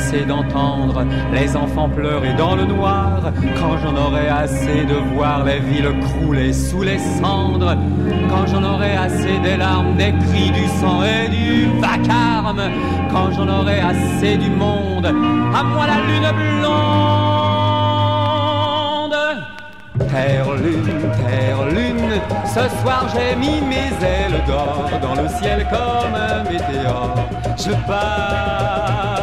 assez d'entendre les enfants pleurer dans le noir, quand j'en aurai assez de voir les villes crouler sous les cendres, quand j'en aurai assez des larmes, des cris, du sang et du vacarme, quand j'en aurai assez du monde, à moi la lune blonde. Terre, lune, ce soir j'ai mis mes ailes d'or dans le ciel comme un météore. Je pars